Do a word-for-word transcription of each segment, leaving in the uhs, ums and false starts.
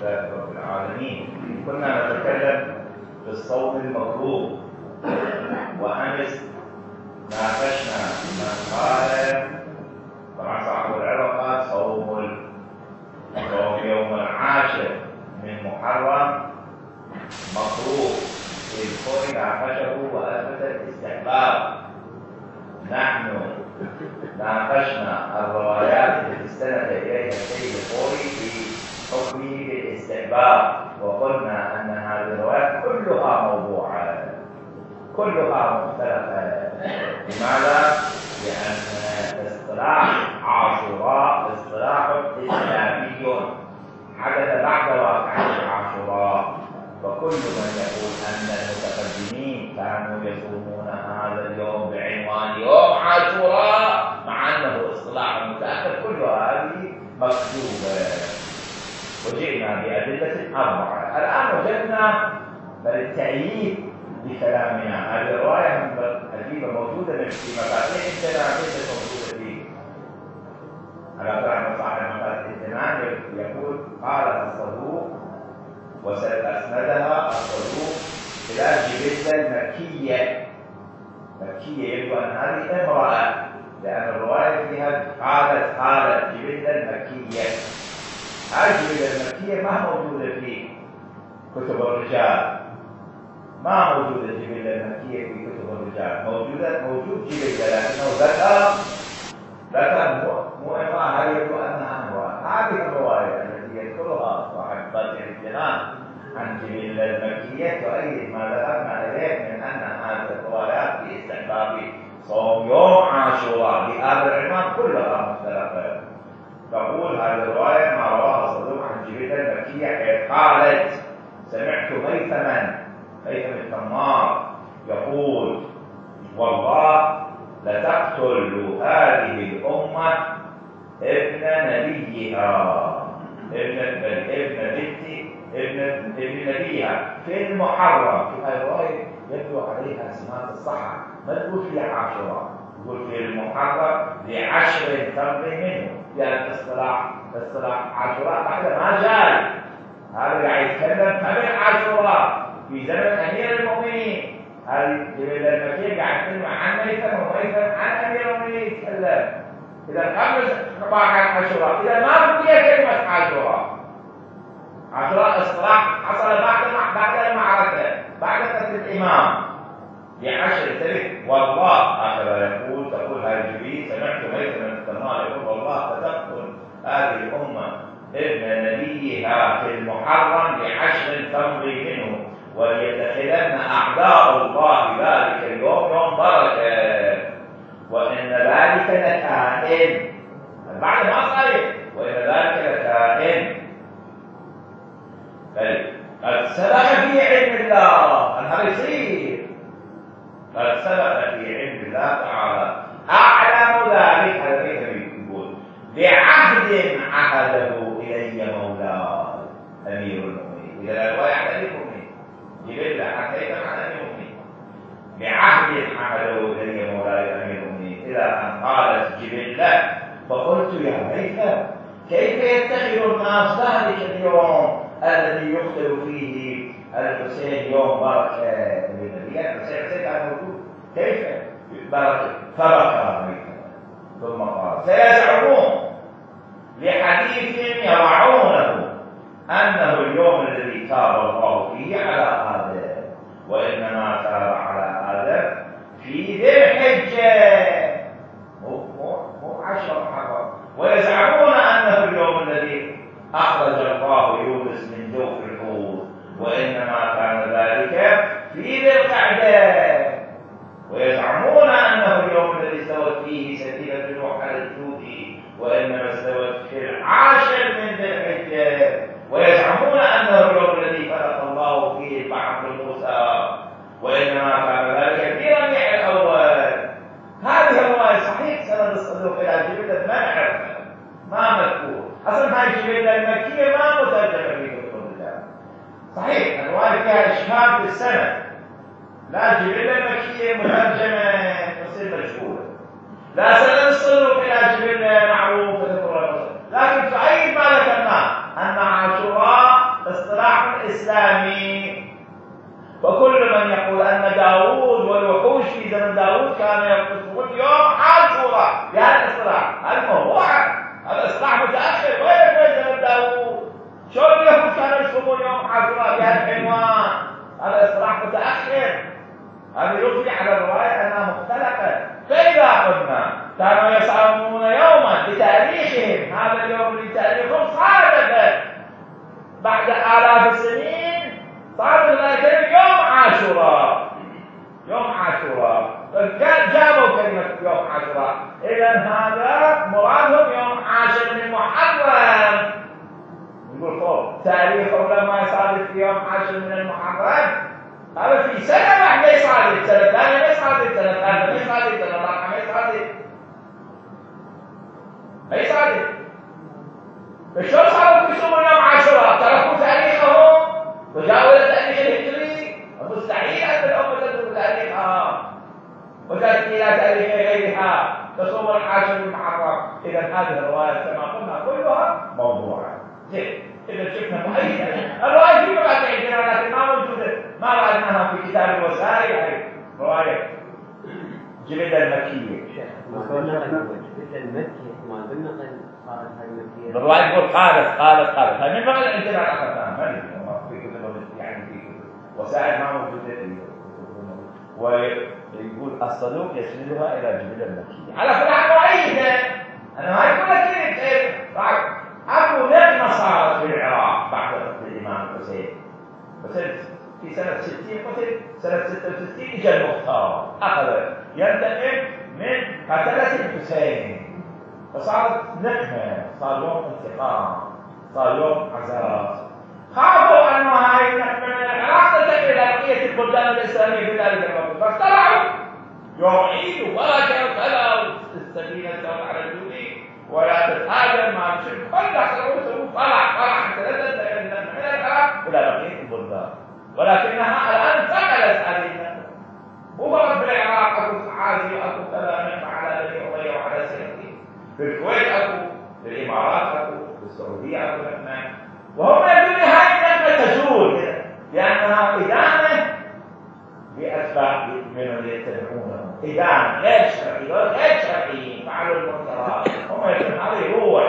لله رب العالمين. كنا نتكلم في الصوم المطلوب، وأمس ناقشنا من قال طبعا صاحب العرق صوم صوم يوم العاشر من محرم مطلوب، الكل ناقشه وأثبت الاستحباب. نحن ناقشنا الروايات التي استند إليها السيد الخوري في حكمه بالاستحباب، وقلنا أن هذه الروايات كلها موضوعة كلها مختلفة. لماذا؟ لأن اصطلاح عاشوراء اصطلاح إسلامي حدث بعد واقعة عاشوراء، فكل من يقول أن المتقدمين كانوا يصومون هذا اليوم بعنوان يوم عاشوراء مع أنه اصطلاح متأخر، كل هذه مكتوبة. وجئنا بأدلة أربعة. الآن وجدنا بالتأييد بكلامنا هذه الرواية عجيبة موجودة في مفاتيح الجنان، ليست موجودة في على طبعا صاحب مفاتيح الجنان يقول قال الصدوق وسأسندها الصدوق إلى جبلة المكية. مكية يبدو أن هذه امرأة، لأن الرواية فيها قالت قالت جبلة المكية. هذه الجبلة المكية ما موجودة في كتب الرجال، ما موجودة الجبلة المكية في كتب الرجال، موجودة موجود جبلة لكنه ذكر ذكر مو امرأة، هل يبدو أنها امرأة. هذه الرواية التي يذكرها صاحب فاتح الجنان عن جبلة المكية تؤيد ما ذكرنا إليه من أن هذه الروايات في استحباب صوم يوم عاشوراء بهذا العنوان كلها مختلفة. تقول هذه الرواية ما رواها الصدوق عن جبلة المكية حيث قالت سمعت ميثما ميثم التمار يقول والله لتقتل هذه الأمة ابن نبيها ابن ابن بنت ابن ابن نبيها في المحرم. في هذه الرواية يبدو عليها سمات الصحة، ما تقول في عاشوراء، تقول في المحرم لعشر تمضي منه، لأن اصطلاح اصطلاح عاشوراء بعد ما جاي. هذا قاعد يتكلم قبل عاشوراء في زمن أمير المؤمنين. هذه جبلة المكية قاعد يتكلم عن ميثم وميثم عن أمير المؤمنين يتكلم. إذا قبل واقع عاشوراء، إذا ما بقي كلمة عاشوراء. عاشوراء اصطلاح حصل بعد بعد المعركة، بعد قتل الإمام بعشر تاريخ. والله هكذا يقول تقول هذه الجبيل سمعت ميثم التمار يقول والله تقتل هذه الأمة ابن نبيها في المحرم بعشر تمضي منه وليتخذن أعداء الله ذلك اليوم يوم بركة وإن ذلك لكائن. بعد ما صحيح وإن ذلك لكائن بل قد سبق في علم الله أن هذا يصير، قد سبق في علم الله تعالى أعلم ذلك. هذا يقول بعهد عهده إلي مولاي أمير المؤمنين. إذا الرواية عن أمير المؤمنين جبلة حكيت عن أمير المؤمنين بعهد عهده إلي مولاي أمير المؤمنين إلى أن قالت جبلة فقلت يا ميثم كيف يتخذ الناس ذلك اليوم الذي يقتل فيه الحسين يوم بركة للنبي؟ الحسين حسين كان موجود، كيف بركة؟ فبكى ميثم ثم قال سيزعمون لحديث يضعونه أنه اليوم الذي تاب الله فيه على آدم، وإنما تاب على آدم في ذي الحجة مو مو مو عشر محرم، ويزعمون أنه اليوم الذي أخرج الله يونس من جوف الحوت، وإنما كان ذلك في ذي القعدة، ويزعمون أنه اليوم الذي استوت فيه سفينة نوح على الحوت، وإنما استوت في العاشر من ذي الحجة، ويزعمون أنه اليوم الذي خلق الله فيه البحر موسى، وإنما كان ذلك في ربيع الأول. هذه الرواية صحيح سند الصدوق إلى جبلة ما نعرفها، ما مذكور أصلا. هذه الجبلة المكية ما مترجمة في كتب الرجال. صحيح الرواية فيها إشكال في السند، لا الجبلة المكية مترجمة تصير مجهولة، لا سند الصدوق إلى جبلة معروفة، لكن تؤيد ما ذكرناه أن عاشوراء الإسلامي. وكل من يقول أن داوود والوحوش في زمن داوود كانوا يقصون يوم عاشوراء بهذا الإصطلاح، هذا موضوع، هذا إصطلاح متأخر. وين في زمن داوود؟ شلون اليهود كانوا يصومون يوم عاشوراء بهذا العنوان؟ هذا إصطلاح متأخر. هذا يرجع على الرواية أنها مختلفة. فإذا قلنا كانوا يصومون يوما بتاريخهم، هذا اليوم لتاريخهم صادق بعد آلاف السنين، صادق ذلك يوم عاشوراء، يوم عاشوراء، جابوا كلمة يوم عاشوراء. إذا هذا مرادهم يوم عاشر من محرم. يقول فوق تاريخهم لما يصادف في يوم عاشر من المحرم، هذا في سنة واحدة يصادف، سنة ثانية يصادف، سنة ثالثة يصادف، سنة رابعة يصادف، ما يصادف. شلون صاروا يصومون يوم عاشوراء؟ تركوا تاريخهم وجاءوا إلى التاريخ الهجري؟ مستحيل أن الأمة تترك تاريخها وتأتي إلى تاريخ غيرها تصوم العاشر من محرم. إذا هذه الروايات كما قلنا كلها موضوعة. زين، إذا شفنا مؤيدة الرواية في بعض عندنا لكن ما موجودة، ما رأيناها في كتاب الوسائل. يعني رواية جبلة المكية. جبلة المكية ما قلنا قالت هذه المكية. الرواية تقول قالت قالت قالت هذه من بعض عندنا أخذناها ما في كتب، يعني في وسائل ما موجودة فيه. ويقول الصدوق يسندها إلى جبلة المكية. على كل حال مؤيدة. أنا ما يقول لك كذا. أكو نقمة صارت في العراق بعد قتل الإمام الحسين. قتل في سنة ستين، قتل سنة ستة وستين. إجا المختار أخذ ينتقم من قتلة الحسين، فصارت نقمة، صار يوم انتقام، صار يوم عزاء. خافوا أن هاي النقمة من العراق تنتقل إلى بقية البلدان الإسلامية في ذلك الوقت، فاخترعوا يوم عيد وبركة وكذا، والسفينة تسوق على الجودي ولا تتهاجم مع الشرك، فلا سووا فرح فرح ثلاثة من العراق إلى بقية البلدان. ولكنها الآن انتقلت هذه النقمة، مو فقط في العراق، أكو عازي وأكو كذا نقمة على بني أمية وعلى سيرتي، في الكويت أكو، في الإمارات أكو، في السعودية أكو نقمة. وهم يقولون هذه النقمة تزول لأنها إدانة بأتباع من يتبعونه، إدانة غير شرعية، غير شرعيين فعلوا المنكرات. هم يقولون هذا يروع،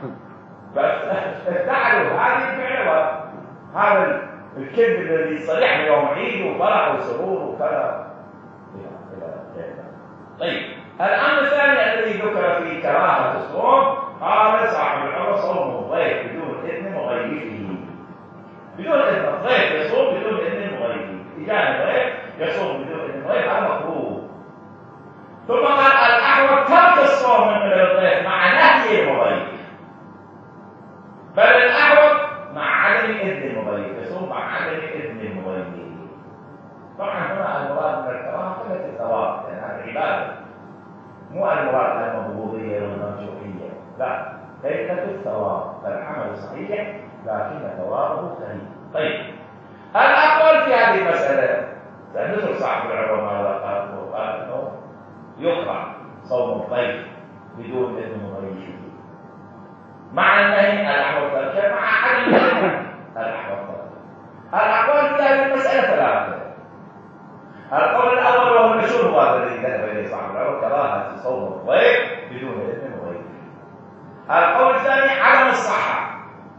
فافتعلوا هذه الفعلة. هذا الكذب الذي صريح يوم عيد وفرح وسرور وكذا إلى غير. طيب، الأمر الثاني الذي ذكر في كراهة الصوم، قال صاحب العمر صوم الضيف بدون إذن مغيبه. بدون إذن الضيف يصوم بدون إذن مغيبه. إجانة ضيف يصوم بدون إذن ضيف، هذا مكروه. ثم قال الأحوط ترك الصوم من قبل الضيف مع نهي المغيب، بل الأحوط مع عدم إذن المغيب، يصوم مع عدم إذن المغيب. طبعا هنا المراد من الكراهة قلة الثواب، لأن هذه عبادة، مو المراد المضبوطية والمرجوحية، لا، قلة الثواب، فالعمل صحيح لكن ثوابه قليل. طيب، الأقوال في هذه المسألة سنذكر صاحب العلماء ماذا قال، وقال أنه يقرأ صوم الضيف بدون إذن مغيب مع النهي الأحوط تركه مع عدم الإذن الأحوط تركه. الأقوال في هذه المسألة ثلاثة. القول الأول وهو المشهور هو الذي ذهب إليه صاحب العلماء كراهة صوم الضيف بدون إذن مغيب. القول الثاني عدم الصحة،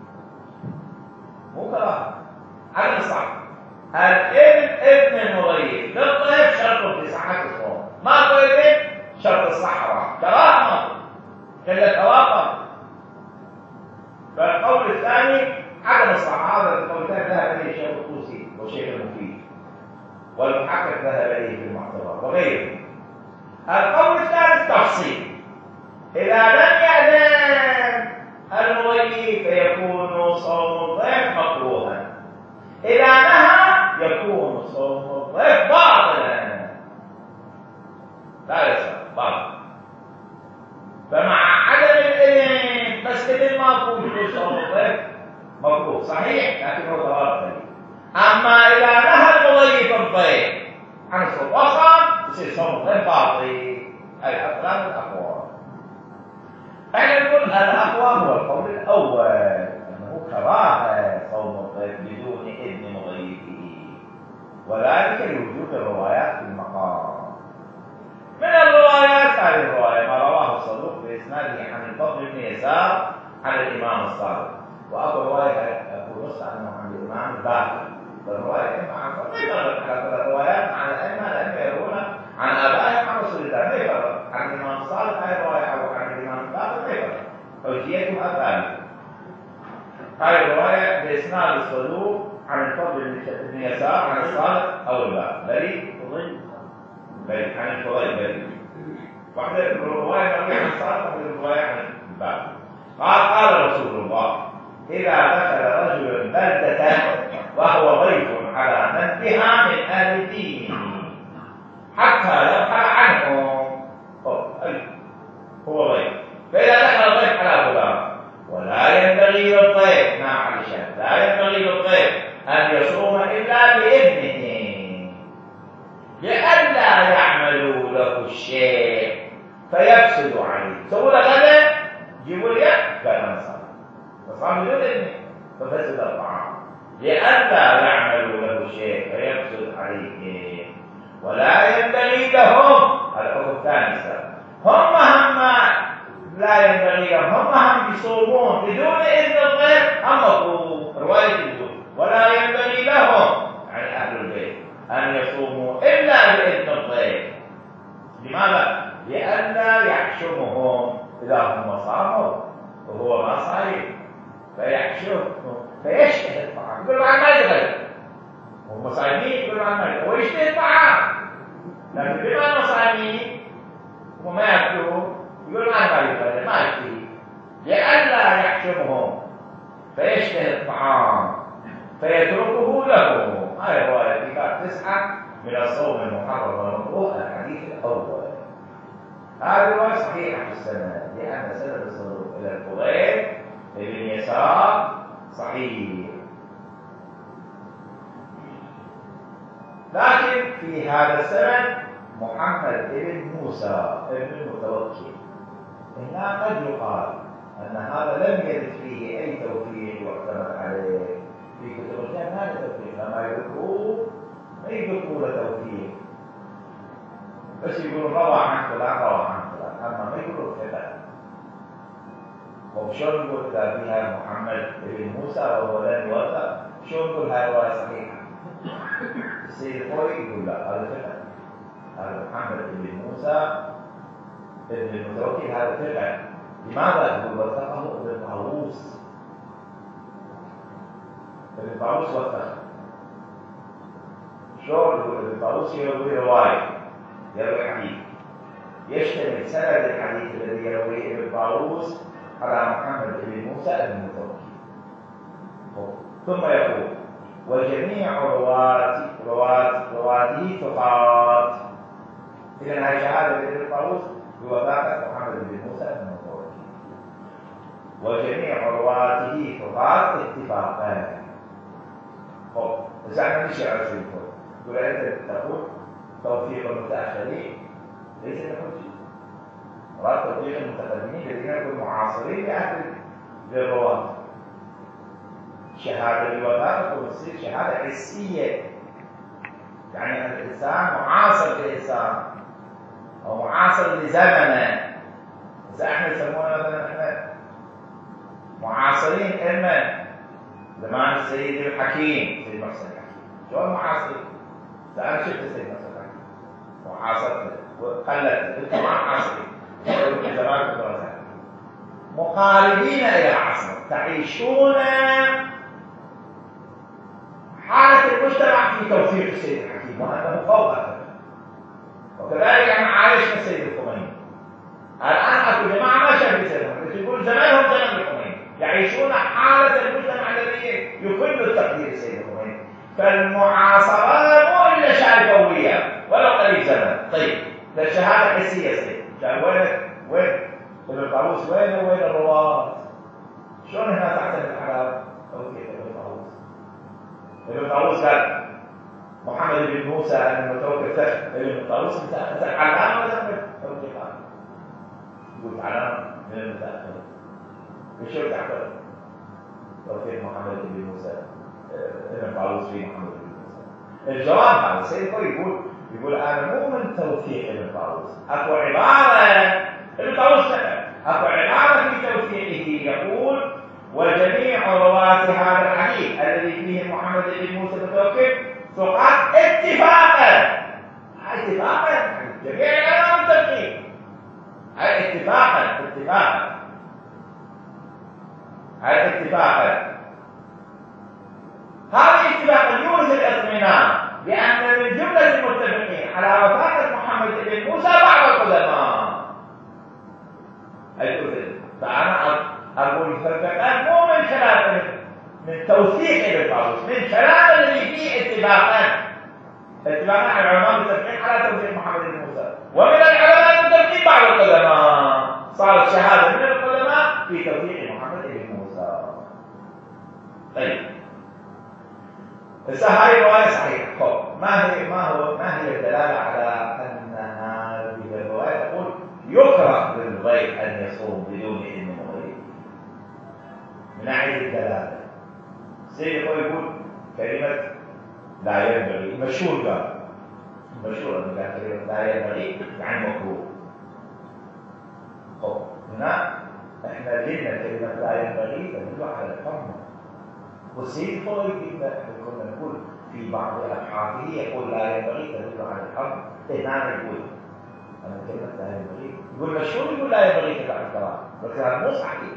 مو كراهة، عدم الصحة. الإذن إذن المغيب للضيف شرط في صحة الصوم، ما إذن شرط الصحة، كراهة كلا توافق. فالقول الثاني عدم الصحة. هذا القول الثاني ذهب إليه الشيخ الطوسي والشيخ المفيد والمحقق ذهب إليه في المعتبر وغيره. القول الثالث تفصيل، إذا لم يأذن المغيب فيكون صوم الضيف مكروها، إذا نهى يكون صوم الضيف باطلا، لا يصح باطل. فمع عدم الإذن بس إذن ماكو يكون صوم الضيف مكروه صحيح لكنه ثواب. أما إذا نهى المضيف الضيف عن الصوم وصام يصير صوم الضيف باطل. أي أقوال الأقوال. احنا نقول الأقوى هو القول الأول أنه كراهة صوم الضيف بدون وذلك لوجود الروايات في المقام. من الروايات هذه الرواية ما رواه الصدوق بإسناده عن الفضل بن يسار عن الإمام الصادق، وأبو رواية أبو نصر عنه عن الإمام الباقر، والرواية إما عن فضل يفرق على الروايات عن الأئمة لأنهم يروون عن آبائهم عن رسول الله، ما يفرق عن الإمام الصادق هذه الرواية أو عن الإمام الباقر، ما يفرق، حجيتها ثابتة. هذه الرواية بإسناد الصدوق عن الفضل بن يسار عن الصادق أو الباقر، بل بل عن الفضيل بل واحدة الرواية مروية عن الصادق وواحدة الرواية عن الباقر. قال قال رسول الله: إذا دخل رجل بلدة وهو ضيف على من بها من أهل الدين حتى يدخل عنهم، هو ضيف، فإذا دخل الضيف على فلان ولا ينبغي للضيف، نعم على الشهر، لا ينبغي للضيف أن يصوم إلا بإذنه لئلا يعملوا له الشيء فيفسد عليه. سووا له غدا جيبوا لي قال أنا صام، فصام بدون إذنه ففسد الطعام، لئلا يعملوا له شيء فيفسد عليه. ولا ينبغي لهم، هذا الحكم الثاني سبب، هم هم لا ينبغي لهم، هم هم يصومون بدون إذن الضيف، هم رواية الجود، ولا ينبغي لهم يعني أهل البيت أن يصوموا إلا بإذن الضيف. لماذا؟ لئلا يحشمهم إذا هم صاموا وهو ما صايم، فيحشمهم فيشتهي الطعام، يقول عن ما يغير، وهم صايمين يقولوا عن ما يغير ويشتهي الطعام، لكن بما أنهم صايمين وما يأكلون يقولوا عن ما يغير ما يشتهي، لئلا يحشمهم فيشتهي الطعام فيتركه له. هذه الرواية في باب تسعة من الصوم المحرم والمكروه الحديث الأول. هذه الرواية صحيحة في السند لأن سند الصدوق إلى الفضيل بن يسار صحيح، لكن في هذا السند محمد بن موسى بن المتوكل، هنا قد يقال أن هذا لم يرد فيه أي توفيق يعتمد عليه في كتب الرجال، هذا توفيق لما يذكروه ما يذكروا له توفيق، بس يقولوا روى عن فلان روى عن فلان، أما ما يقولوا ثقة. وشلون نقول إذا فيها محمد بن موسى وهو لم يوثق، شلون نقول هاي رواية صحيحة؟ السيد الخوي يقول لا هذا ثقة، هذا محمد بن موسى ابن المتوكل هذا ثقة. لماذا؟ يقول وثقه ابن طاووس، ابن طاووس وثقه. شلون يقول ابن طاووس يروي رواية يروي حديث يشتمل سند الحديث الذي يرويه ابن طاووس على محمد بن موسى بن المتوكل، ثم يقول وجميع رواة رواة رواته ثقات. إذن هذه شهادة ابن طاووس بوثاقة محمد بن موسى بن المتوكل، وجميع رواته ثقات اتفاقا. خب إذا احنا نمشي على سبيل الفرق، تقول أنت تقول توفيق المتأخرين ليس بحجة، مراد توفيق المتقدمين الذين يكونوا معاصرين لأهل للرواة. شهادة الوثاقة وتصير شهادة حسية، يعني الإنسان معاصر للإنسان أو معاصر لزمنه. إذا احنا يسمونا مثلا احنا معاصرين إما زمان السيد الحكيم سيد محسن الحكيم، شلون معاصرين؟ إذا أنا شفت السيد محسن الحكيم وعاصرته وقلت أنتم ما عاصرين، في زمان الدراسات مقاربين إلى العصر، تعيشون حالة المجتمع في توفيق السيد الحكيم وأنه فوقه، وكذلك احنا عايشنا السيد الخميني. الآن أكو جماعة ما شافوا السيد الخميني، يقول زمانهم زمن الخميني، يعيشون حالة المجتمع الذي يكل التقدير السيد الخميني، فالمعاصرة مو إلا شعبوية ولو قليل زمن. طيب الشهادة حسية سيد، قال وين وين ابن طاووس وين وين الرواة؟ شلون هنا تحت الحرام؟ أوكي ابن طاووس ابن طاووس قال محمد بن موسى المتوكل ثقة، ابن طاووس مثل علامة ولا مثل ارتقاء؟ يقول علامة من المتأخر. وشو تعتبر؟ توفيق محمد بن موسى ابن طاووس في محمد بن موسى. الجواب هذا السيد الخوي يقول يقول انا مو من توثيق ابن طاووس، اكو عباره ابن طاووس اكو عباره في توثيقه يقول وجميع رواه هذا الحديث الذي فيه محمد بن موسى المتوكل ثقات اتفاقا. اتفاقا جميع العلماء متفقين، هاي اتفاقا اتفاقا هاي اتفاقا هذه اتفاقا يورث الاطمئنان لان من جمله المتفقين على وثاقه محمد بن موسى بعض القدماء. فانا اقول الفرقان مو من كلام من توثيق ابن طاووس، من كلام الذي فيه اتفاقا اتفاقا على العلماء متفقين على توثيق محمد بن موسى، ومن العلماء متفقين بعض القدماء، صارت شهاده من القدماء في توثيق محمد بن موسى. طيب هسه هاي الروايه صحيحه. طب ما هي ما هو ما هي الدلاله على ان هذه الروايه تقول يكره للغيب ان يصوم بدون اذن الغيب؟ من ناحيه الدلاله السيد يقول كلمه لا ينبغي، مشهور قال مشهور ان كلمه لا ينبغي يعني مكروه. طب هنا احنا قلنا كلمه لا ينبغي تدل على الحرمه، والسيد يقول كنا نقول في بعض ابحاثه يقول لا ينبغي تدل على الحرمه. هنا نقول أنا كلمة لا ينبغي يقول مشهور يقول لا ينبغي تدل على الكراهه، بس هذا مو صحيح.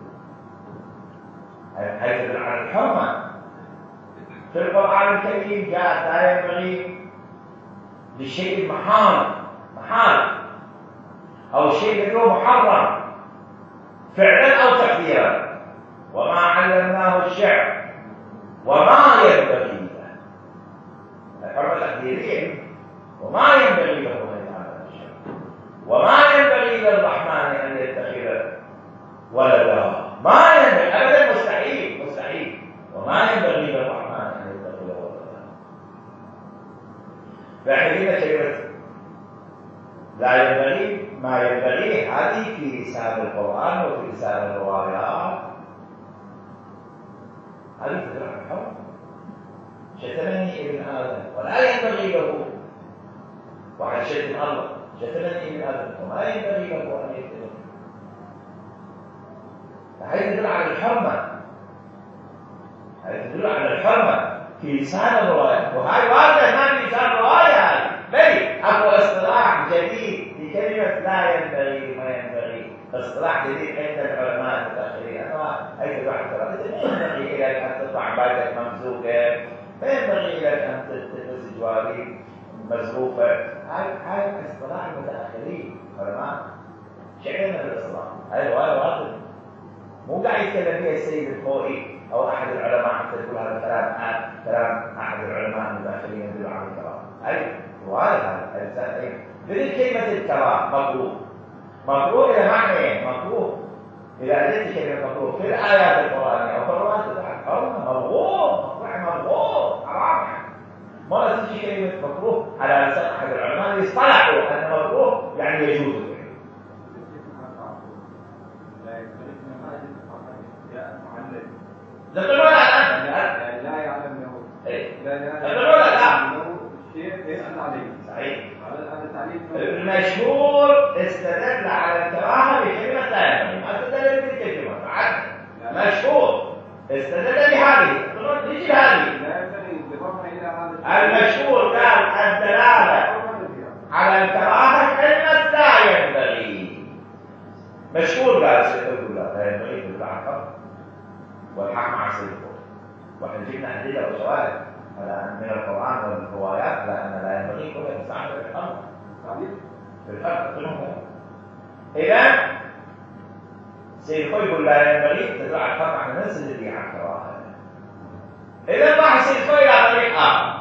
هي تدل على الحرمه. في القرآن الكريم جاء لا ينبغي للشيء محال محال أو شيء له محرم فعلا أو تقديرا، وما علمناه الشعر وما ينبغي له. الحرمة تقديرية، وما ينبغي له أن يعمل الشعر، وما ينبغي للرحمن أن يتخذ ولدا، ما ينبغي أبدا، مستحيل مستحيل، وما ينبغي للرحمن أن يتخذ ولدا. فحين كلمة لا ينبغي ما ينبغي هذه في لسان القرآن وفي لسان الروايات، هذه تدل على الحرم. شتمني ابن آدم ولا ينبغي له، وعلى شتم الله شتمني ابن آدم وما ينبغي له أن يشتمني. فهي تدل على الحرمة، هي تدل على الحرمة في لسان الرواية، وهاي واردة ما في لسان الرواية، بل أكو اصطلاح جديد لكلمة لا ينبغي ما ينبغي، اصطلاح جديد عند العلماء المتأخرين. أنا أي واحد ترى ما ينبغي لك أن تطلع بالك ممزوقة، ما ينبغي لك أن تلبس جواري مزروقة. هاي هاي اصطلاح المتأخرين علماء، شعرنا بالاصطلاح. هاي رواية واردة، مو قاعد يتكلم فيها السيد الخوئي او احد العلماء حتى تقول هذا كلام كلام احد العلماء المتاخرين يدل على الكلام. اي روايه هذا اي بدل كلمه الكلام مكروه. مكروه الى معنى مكروه، اذا جئت كلمه مكروه في الايات القرانيه او في الروايات الحرام مبغوض مبغوض حرام. ما تجي كلمه مكروه على لسان احد العلماء يصطلحوا ان مكروه يعني يجوز. تقولون لا لا يعلم له تقولون لا الشيء يسأل عليه. صحيح. هذا التعليق المشهور استدل على الكراهه بكلمه لا ينبغي، ما استدل بالكلمه عاد مشهور استدل بهذه. تيجي هذه لا ينبغي بضمها الى هذا المشهور قال الدلاله على الكراهه كلمه لا ينبغي. مشهور قال سيقول لا ينبغي بالعقل والحق مع صدقه، واحنا جبنا ادله وشواهد على من القران والروايات على ان لا ينبغي كل انسان بالحق بالحق كلهم. اذا سيد خوي يقول لا ينبغي تدل على الحق عن الناس اللي على الكراهه. اذا راح سيد خوي الى طريق اخر،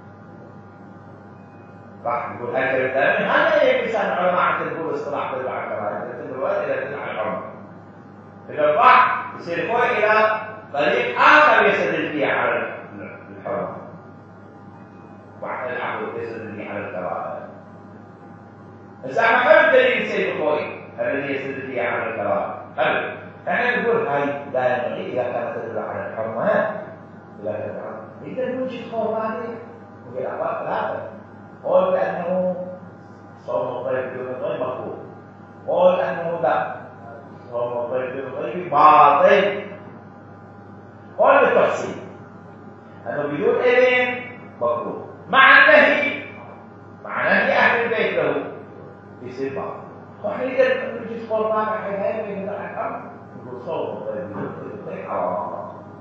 راح يقول هكذا الكلام هذا يلبس عن العلماء حتى يقول اصطلاح تدل على الكراهه، تدل الروايه الى تدل على الحرمه. اذا راح يصير خوي الى طريق آخر يستدل فيه على الحرمة، وعلى العقل يستدل فيه على الكراهة. بس احنا خلف دليل سيد الخوي الذي يستدل فيه على الكراهة. خلف احنا نقول هاي لا ينبغي اذا كانت تدل على الحرمة، اذا كانت إذا نوجد خوف هذه وفي الأقوال ثلاثة. قول بأنه صوم الضيف بدون الضيف مكروه، قول أنه لا صوم الضيف بدون الضيف باطل، قول بالتفصيل أنه بدون إذن مكروه مع النهي، مع نهي أهل البيت له يصير باطل. وإحنا إذا نجلس قربان حيث من الأحكام نقول صوم الضيف بدون الضيف حرام.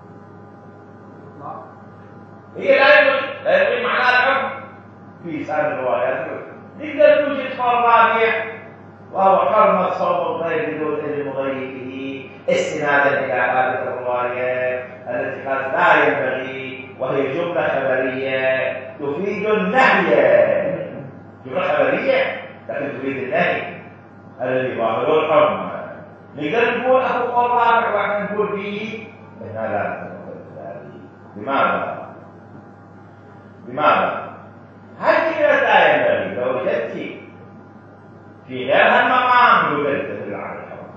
هي لا يمكن لا يمكن معناها الحكم في سائر الروايات. نقدر نوجد قول رابع وهو حرمة صوم الضيف بدون إذن مضيفه استنادا إلى هذه الرواية التي قالت لا ينبغي، وهي جملة خبرية تفيد النهي، جملة خبرية لكن تفيد النهي الذي ظاهره الحرمة. نقدر نقول أخو قول رابع وإحنا نقول فيه إنها لا تنبغي. لماذا؟ لماذا؟ هل كلمة لا ينبغي لو وجدت في غيرها المقام يوجد تدل على الحرام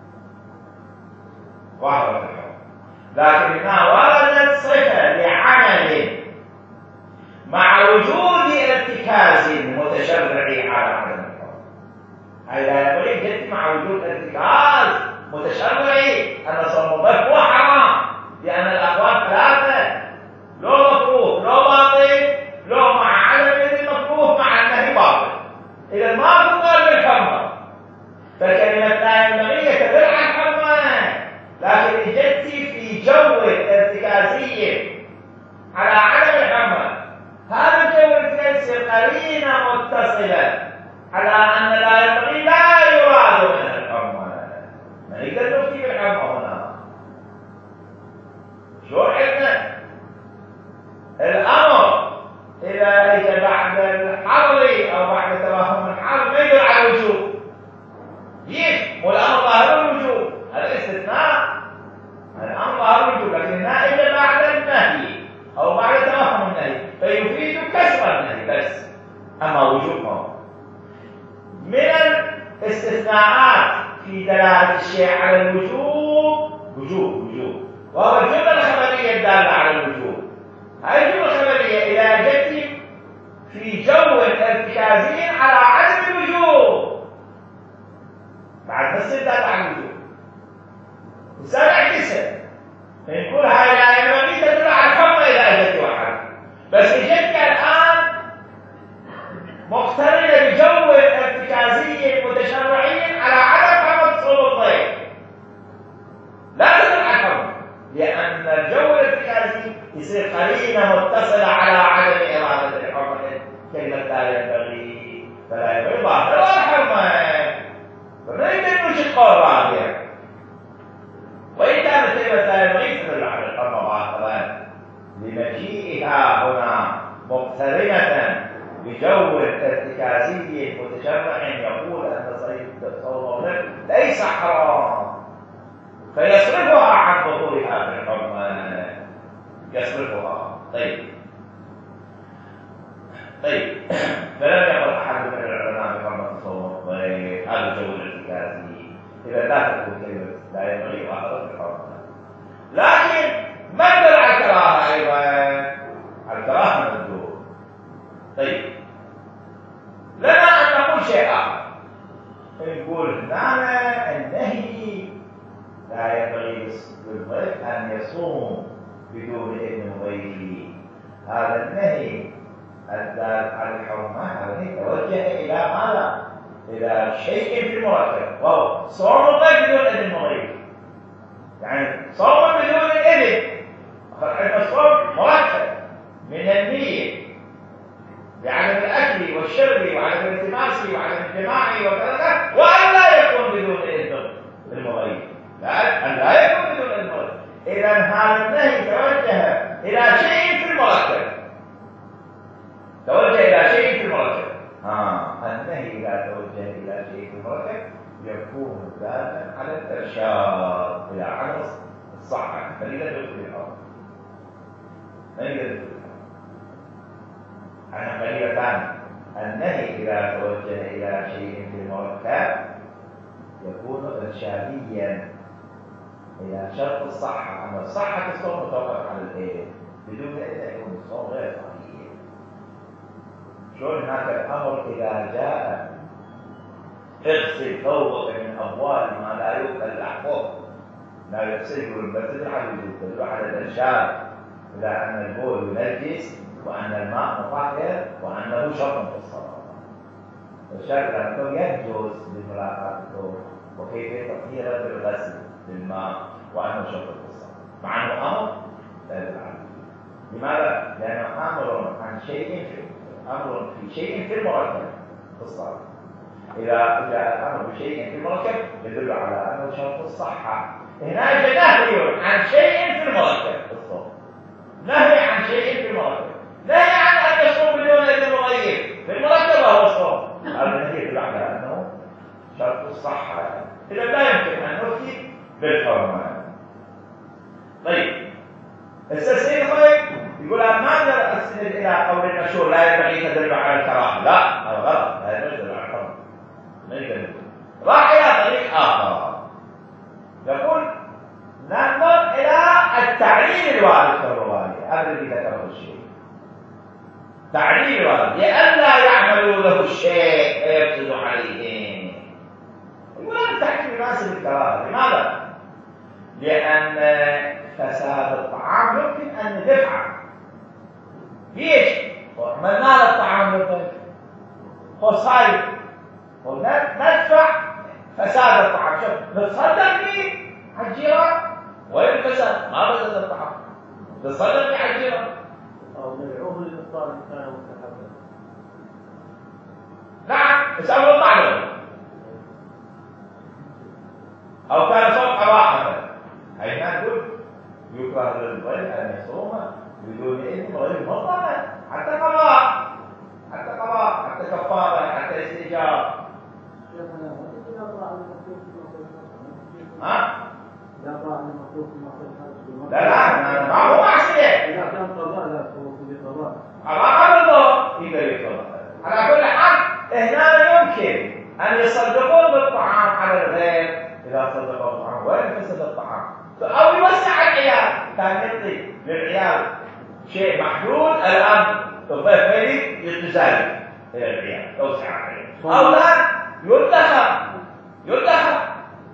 ظاهرة الحرام، لكنها وردت صفة لعمل مع وجود ارتكاز متشرعي على عدم الحرام. أي لا ينبغي جد مع وجود ارتكاز متشرعي أن صوم الضيف هو حرام، لأن الأقوال ثلاثة لو مكروه لو باطل لو مع عدم المكروه مع النهي باطل. إذا ما تقال بالحرمة، فكلمة لا ينبغي تدل على الحرمة، لكن جئت في جو ارتكازي على عدم الحرمة. هذا الجو الارتكازي قرينة متصلة على أن لا ينبغي لا يراد من الحرمة. ما نقدر نفتي بالحرمة هنا. شو عندنا؟ الأمر إذا إجا بعد الحظر أو بعد توهم الحظر ما يدل على الوجوب. ليش؟ والأمر ظاهر الوجوب، الاستثناء الأمر ظاهر الوجوب، لكن النهي إجا بعد النهي أو بعد توهم النهي فيفيد كسر النهي بس، أما وجوب ما. من الاستثناءات في دلالة الشيء على الوجوب وجوب وجوب وهو الجملة الخبرية الدالة على الوجوب. هذه الجملة الخبرية إذا جئت في جو ارتكازي على عدم الوجوب بعد بس الدالة على الوجوب السابع كسر نقول هاي لا ينبغي تدل على الحرمة إذا أجت واحد، بس إجتك الآن مقترنة بجو ارتكازي متشرعي على عدم حرمة صوم الضيف لا تدل على الحرمة، لأن الجو الارتكازي يصير قرينة متصلة على عدم إرادة الحرمة. كلمة لا ينبغي فلا ينبغي ظاهرة الحرمة، فما يمكن نوجد قول رابع. وإن كانت كلمة لا ينبغي تدل على الحرمة ظاهرة لمجيئها هنا مقترنة بجو ارتكازي متشرع يقول أن صوم الضيف ليس حرام فيصرفها عن ظهورها في الحرمة، يصرفها. طيب طيب فلم يقل أحد من العلماء بحرمة صوم الضيف، هذا الجو الارتكازي إذا لا تكون كلمة لا ينبغي ظاهرة في الحرمة. لكن ما يدل على الكراهة أيضا، على الكراهة مندوب. طيب لنا أن نقول شيء آخر، نقول هنا النهي لا ينبغي للضيف أن يصوم بدون إذن ضيفه. هذا النهي الدال على الحرمة هذا يتوجه إلى ماذا؟ إلى شيء في المركب وهو صوم الضيف بدون إذن ضيف، يعني صوم بدون الإذن. عندنا صوم مركب من النية بعدم الأكل والشرب وعدم الالتماس وعدم الجماع وكذا، وأن لا يكون بدون إذن المضيف، لا أن لا يكون بدون إذن المضيف. إذا هذا النهي توجه إلى شيء في المركب، توجه إلى شيء في المركب. آه النهي إذا توجه إلى شيء في المركب يكون دالا على الإرشاد إلى عدم الصحة، فلذا يدخل الأرض ما يقدر يدخل الأرض. أنا قليلا ثاني النهي إذا توجه إلى شيء في المركب يكون إرشاديا إلى شرط الصحة، أما الصحة الصوم متوقف على الإيه؟ بدون إذن يكون الصوم غير صحيح. شلون هناك الأمر إذا جاء اغسل ثوبك من أبوال ما لا يؤكل لحمه لا يغسله المسجد يدل على الإرشاد إلى أن البول ينجس وأن الماء مطهر وأنه شرط في الصلاة. الشرط أنه يجوز بملاقاة الثوب وكيفية تطهيره بالغسل بالماء وأنه شرط في الصلاة، مع أنه أمر لا يدل عليه. لماذا؟ لأنه أمر عن شيء في أمر في شيء في المركب في الصلاة. إذا جاء الأمر بشيء في المركب يدل على أنه شرط الصحة. هنا نهي عن شيء في المركب في الصوم، نهي عن شيء في المركب، نهي عن أن يصوم بدون إذن مغيب في المركب وهو الصوم. هذا النهي يدل على أنه شرط الصحة، إذا لا يمكن أن نفتي بالحرمة. طيب السيد الخير يقول ماذا أستند إلى قول المشهور لا ينبغي تدل على الكراهة؟ لا، هذا غلط، لا يدل على الحرمة، ما يدل. راح إلى طريق آخر يقول ننظر إلى التعليل الوارد في الرواية قبل الذي ذكره الشيء. تعليل الوارد لئلا يعملوا له الشيء فيفسد عليهم. يقول هذا التعليل يناسب الكراهة. لماذا؟ لأن فساد الطعام يمكن أن ندفعه. ليش؟ عملنا له الطعام بالضيف هو صايم وندفع فساد الطعام. شوف نتصدق فيه على الجيران وين فساد؟ ما فسد الطعام، نتصدق فيه على الجيران أو ندعوه للإفطار إن كان مستحبا. نعم، يسألوا المعلومة أو كان صوم قضاء. أي نقول يكره للغير أن يصوم بدون إذن غير مطلقا، حتى قضاء حتى قضاء حتى كفارة حتى استجابة. ها؟ لا لا ما هو معصية. إذا كان قضاء لا هو في قضاء. قضاء الله إذا يقضى. على كل حال هنا يمكن أن يصدقون بالطعام على الغير إذا صدقوا الطعام وين فسد الطعام، أو يوسع العيال. كان يعطي للعيال شيء محدود الآن الضيف ميت يتزايد إلى العيال توسع عليه، أو لا يدخر يدخر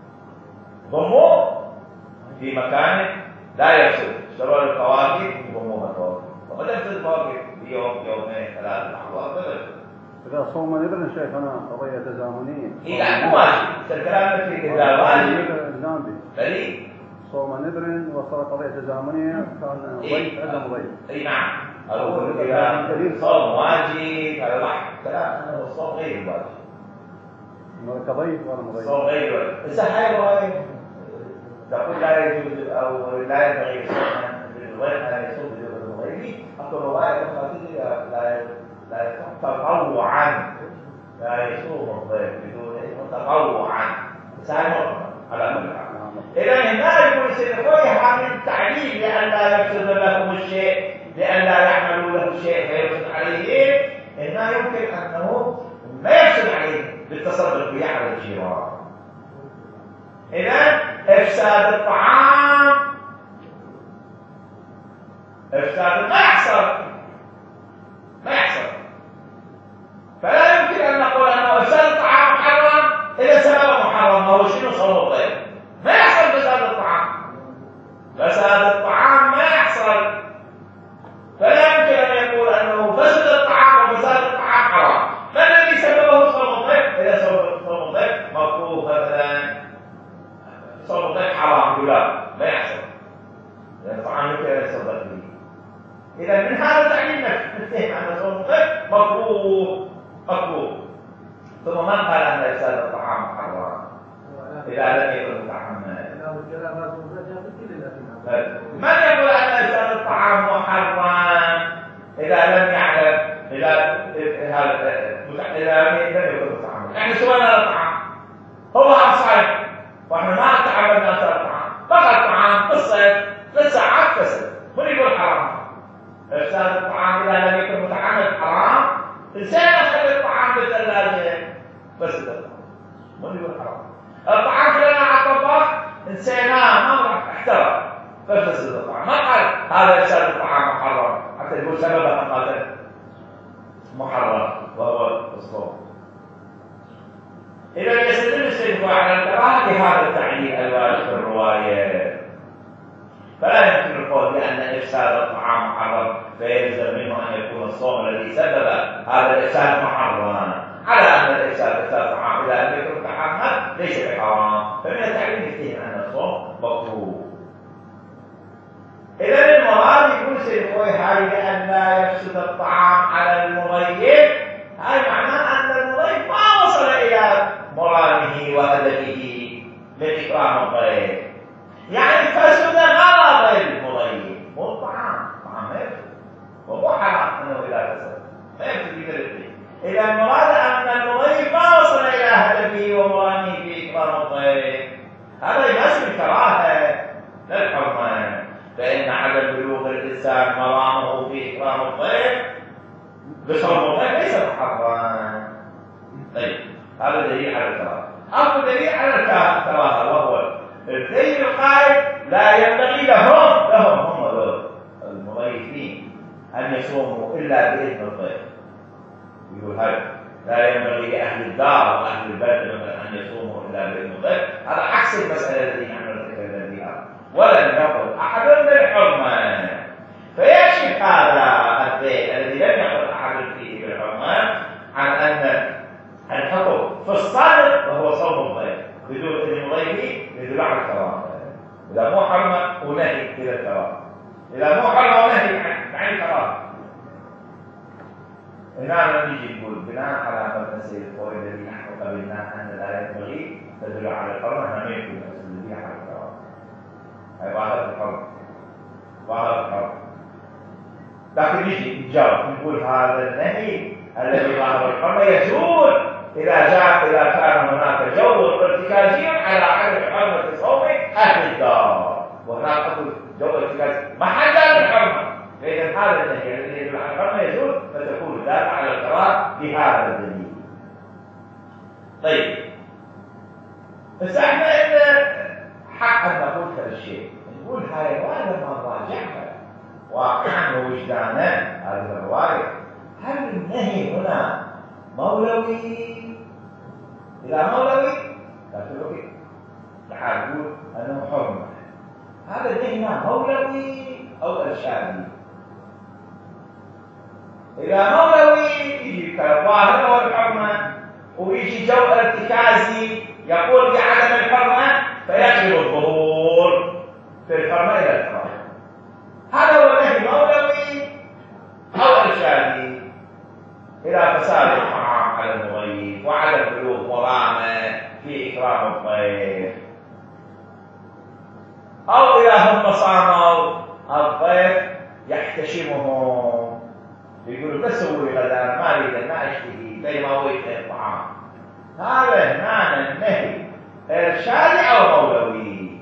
ضموه في مكان لا يفسد. اشتروا الفواكه ضموها الفواكه وما تفسد الفواكه في يوم يومين ثلاث لحظات. إذا صوم نذر شيخنا قضية تزامنية. إذا مو واجب، الكلام في إذا واجب. دليل صوم نذر وصار قضية تزامنية كان ضيف عدم ضيف. اي نعم. أقول إذا صوم واجب هذا بحث كلام أنه الصوم غير الواجب. كضيف ولا مضيف؟ صوم غير الواجب. إذا هاي رواية تقول لا يجوز أو لا ينبغي الصوم للغير أن يصوم بدون الغير. أقول رواية أخرى لا لا يصوم تطوعا، لا يصوم الضيف بدون تطوعا. بس هاي مرة على كل حال. إذا هنا يقول سيد خوي من التعليل لئلا يفسد لهم الشيء، لئلا يعملوا له الشيء فيفسد عليه. هنا يمكن أنه ما يفسد عليه بالتصدق به على الجيران. إذا إفساد الطعام إفساد ما يحصل ما يحصل فلا يمكن أن نقول أنه إفساد الطعام محرم إذا سبب محرم. هو شنو صوم الضيف؟ ما يحصل فساد الطعام. فساد الطعام ما يحصل، فلا يمكن أن يقول أنه فسد الطعام وفساد الطعام حرام. ما الذي سببه صوم الضيف؟ إذا صوم الضيف مكروه مثلا، صوم الضيف حرام ولا ما يحصل، لأن الطعام يمكن أن يصدق به. إذا من هذا التعليل نتهم أن صوم الضيف مكروه مكروه. ثم من قال أن إفساد الطعام حرام إذا لم يكن متعمدا؟ من يقول أن إفساد الطعام محرم إذا لم يعلم إذا إذا لم يكن متعمدا؟ يعني سوينا الطعام هو صحيح وإحنا ما تعمدنا إفساد الطعام، بقى الطعام بالصيف ثلاث ساعات فسد. من يقول حرام؟ إفساد الطعام إذا لم يكن متعمد حرام. إنسان أخذ الطعام بالثلاجة فسد الطعام. من يقول حرام؟ الطعام كلنا على الطباخ نسيناه ما راح احترق ففسد الطعام. ما قال هذا إفساد الطعام محرم حتى يقول سببه قاتل. محرم وهو الصوم. إذا يستدل السلف على الكراهة بهذا التعليل الوارد في الرواية، فلا يمكن القول بأن إفساد الطعام محرم فيلزم منه أن يكون الصوم الذي سبب هذا الإفساد محرما، على أن الإفساد إفساد الطعام إذا لم يكن محرما ليس بحرام، فمن التعليل يفتهم أن الصوم مكروه. إذا المراد يقول سيدي هاي بأن لا يفسد الطعام على المضيف، هاي معناه أن المضيف ما وصل إلى مرامه وهدفه من إكرام الضيف، يعني فسد غرض المضيف مو الطعام، الطعام ما يفسد ومو حرام أنه إذا فسد ما يفسد بذلك. إذا المراد أن المضيف ما وصل إلى هدفه ومرامه في إكرام الضيف، هذا يناسب الكراهة لا الحرمة، فإن عدم بلوغ الإنسان مرامه في إكرام الضيف بشرب الضيف ليس محرما. طيب هذا دليل على الكراهة. أو دليل على الكراهة وهو الدليل القائل لا ينبغي لهم لهم هم المضيفين أن يصوموا إلا بإذن الضيف. يقول هذا لا ينبغي لأهل الدار وأهل البلد أن يصوموا إلا بإذن الضيف، هذا عكس المسألة التي نحن نتكلم بها. ولم يقل أحد بالحرمة، فيكشف هذا الذيل الذي لم يقل أحد فيه بالحرمة عن أن الحكم في الصادق وهو صوم الضيف بدون إذن ضيفه يدل على الكراهة. إذا مو حرمة ونهي إلى الكراهة، إذا مو حرمة ونهي عن الكراهة. هنا نيجي نقول بناء على مبنى سيد القول الذي نحن قبلناه أن لا ينبغي تدل على الحرمة، هم يكون الذي على الكراهة. هاي ظاهرة الحرمة، ظاهرة الحرمة. لكن نيجي نجاوب نقول هذا النهي الذي ظاهر الحرمة يزول إذا جاء إذا كان هناك جو ارتكازي على عدم حرمة صوم أهل الدار، وهناك أقول جو ارتكازي محل الحرمة، فإذا هذا النهي الذي يدل على الحرمة يزول فتكون دالة على الكراهة بهذا الدليل. طيب بس احنا إن حق أن نقول هذا الشيء، نقول هاي الرواية لما نراجعها واقعا ووجدانا هذه الرواية، هل النهي هنا مولوي؟ إذا مولوي لا تقول تعال نقول أنه حرمة، هذا النهي هنا مولوي أو إرشادي؟ إذا مولوي يجي كالظاهر والحرمة، ويجي جو ارتكازي يقول بعدم الحرمة فيقلب الظهور في الحرمة إلى الحرام، هذا هو النهي مولوي أو إرشادي. إلى فساد الطعام على المضيف وعدم بلوغ مرامة في إكرام الضيف، أو إذا هم صاموا الضيف يحتشمهم يقولوا بس سووا لي غداء ما أريد ما أشتهي زي ما هو يشتهي الطعام، هذا هنا النهي إرشادي أو مولوي.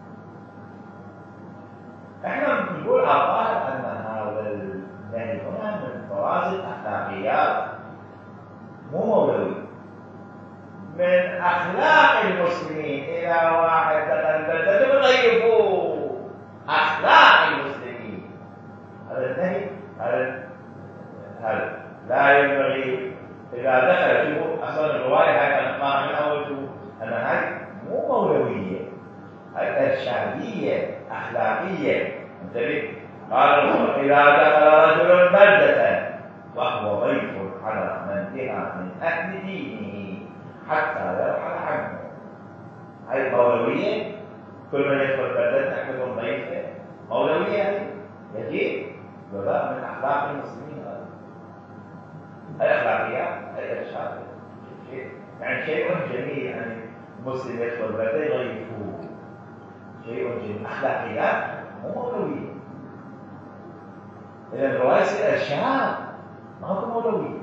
احنا نقول الظاهر أن هذا النهي هنا من فراز الأخلاقيات مو مولوي، من أخلاق المسلمين. إذا واحد دخل البلدة بغيبوه أخلاق المسلمين، هذا النهي هذا هذا لا ينبغي. إذا دخل شوفوا أصلا الرواية هاي كانت من أول شوف أن هاي مو مولوية، هاي إرشادية أخلاقية. انتبه، قال الرسول إذا دخل رجل بلدة وهو ضيف على من انتهى من أهل دينه حتى يرحل عنه، هاي مولوية. كل من يدخل بلدة نحن ضيفه مولوية، هاي يجب ولا من أخلاق المسلمين. هاي أخلاقيات، هاي إرشاد، يعني شيء جميل أن المسلم يدخل بلده يضيفوه، شيء جميل. أخلاقيات مو مولوية. إذا الرواية إرشاد ما هو مولوية.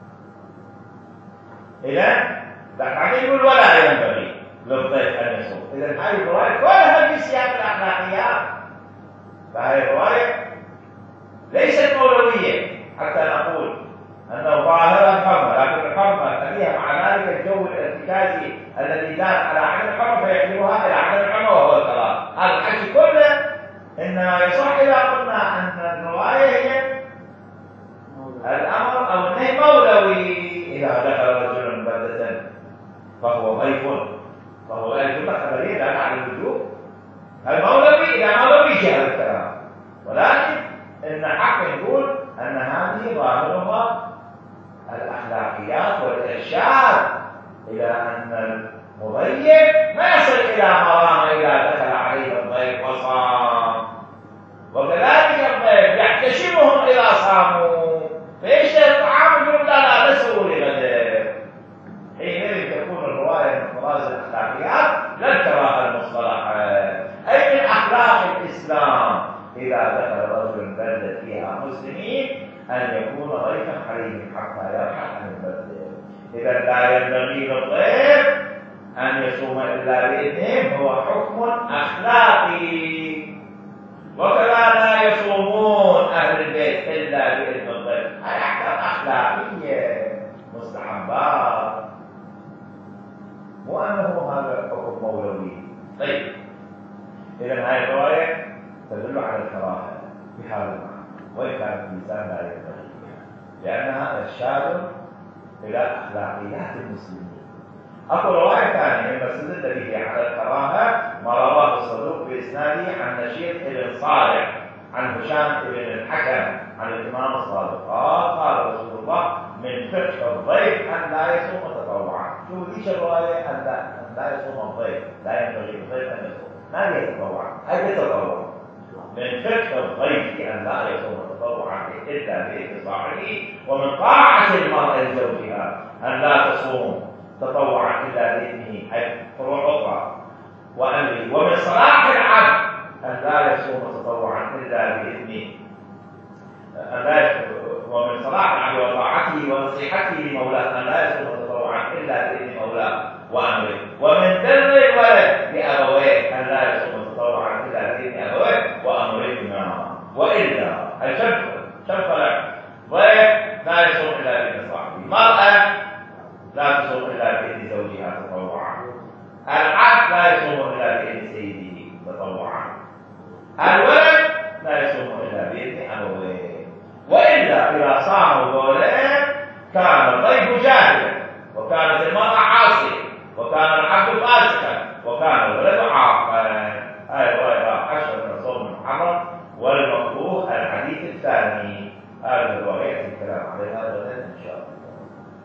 إذا بعدين يقول ولا ينبغي للضيف أن يصوم. إذا هذه الرواية كلها في سياق الأخلاقيات، فهذه الرواية ليست مولوية حتى نقول أنه ظاهرها الحرمة، لكن الحرمة فيها مع ذلك الجو الارتكازي الذي دال على عدم الحرمة فيحملها إلى عدم الحرمة وهو الكراهة. هذا الحكي كله إنما يصح إذا قلنا أن الرواية هي الأمر أو النهي يقول أن هذه ظاهرها الأخلاقيات والإرشاد إلى أن المضيف ما يصل إلى مرام إذا دخل عليه الضيف وصام، وكذلك الضيف يحتشمهم إذا صاموا فيشتهي الطعام يقول لا لا بسوا لغد. حينئذ تكون الرواية من طراز الأخلاقيات لا الكراهة المصطلحة، أي من أخلاق الإسلام إذا دخل رجل بلدة فيها مسلمين أن يكون ضيفا عليهم حتى يرحل عن البلدة. إذا لا ينبغي للضيف أن يصوم إلا بإذنهم، هو حكم أخلاقي. وكذا لا يصومون أهل البيت إلا بإذن الضيف، هذه أحكام أخلاقية مستحبات، مو أنه هذا حكم مولوي. طيب، إذا هذه الرواية تدل على الكراهة بهذا المعنى، وإن كان الإنسان لا ينبغي بها، لأنها إرشاد إلى أخلاقيات المسلمين. أقول رواية ثانية بس استدل به على الكراهة ما رواه الصدوق بإسناده عن نشيط بن صالح عن هشام بن الحكم عن الإمام الصادق قال قال رسول الله من فقه الضيف أن لا يصوم تطوعا. شوفوا ليش الرواية أن لا, أن لا يصوم الضيف، لا ينبغي للضيف أن يصوم، ما يتطوع، أي يتطوع. من فقه الضيف أن لا يصوم تطوعا إلا بإذن صاحبه، ومن طاعة المرأة لزوجها أن لا تصوم تطوعا إلا بإذنه، أي فروع أخرى وأمره. ومن صلاح العبد أن لا يصوم تطوعا إلا بإذنه، أن لا ومن صلاح العبد وطاعته ونصيحته لمولاه أن لا يصوم تطوعا إلا بإذن مولاه وأمره. ومن بر الولد لأبويه أن لا يصوم تطوعا إلا بإذن أبويه وأمرهما، وإلا الشرط شرط